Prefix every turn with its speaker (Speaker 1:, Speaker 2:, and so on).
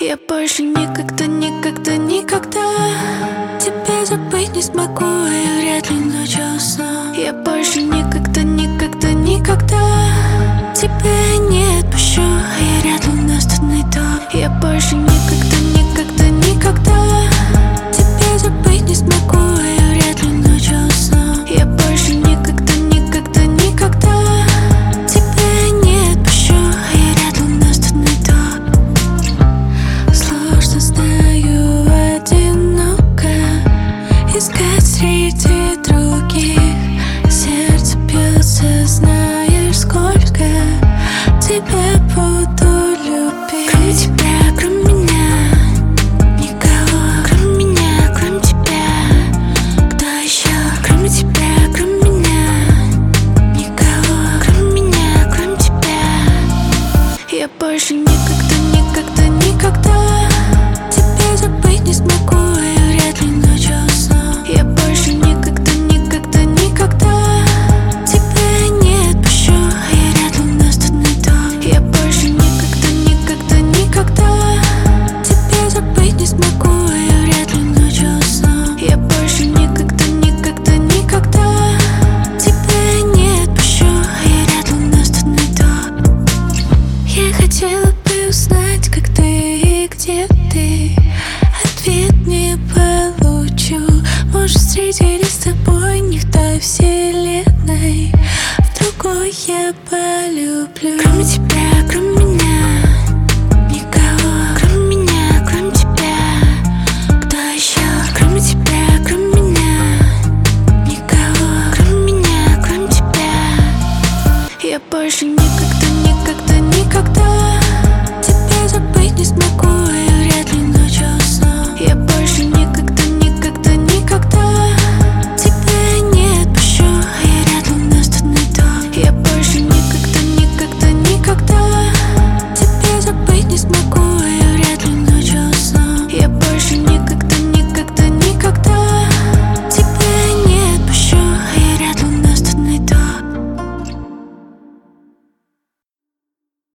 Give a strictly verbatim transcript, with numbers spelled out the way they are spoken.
Speaker 1: Я больше никогда, никогда, никогда тебя забыть не смогу, и вряд ли ночью сна. Я больше никогда, никогда, никогда тебя не отпущу, и вряд ли нас тут найду. Я больше никогда, никогда, никогда тебя забыть не смогу, и вряд ли ночью сна. Я больше никогда, никогда, никогда тебя не отпущу, и вряд ли нас тут найду. Сложно, знаю, одиноко искать среди других. Сердце бьется, знаешь, сколько тебя буду любить. Кроме тебя, кроме меня, никого. Кроме меня, кроме тебя, кто еще? Кроме тебя, кроме меня, никого. Кроме меня, кроме тебя. Я больше никогда, никогда, никогда тебя забыть не смогу, и вряд ли ночью сна. Я больше никогда, никогда, никогда тебя не отпущу, и вряд ли нас тут найду. Я больше никогда, никогда, никогда тебя забыть не смогу, и вряд ли ночью сна. Я больше никогда, никогда, никогда тебя не отпущу, и вряд ли нас тут найду. Я хотела бы узнать, как ты и где ты. Ответ не получу. Может, встретились с тобой не в той вселенной, в другой я полюблю. Кроме тебя, кроме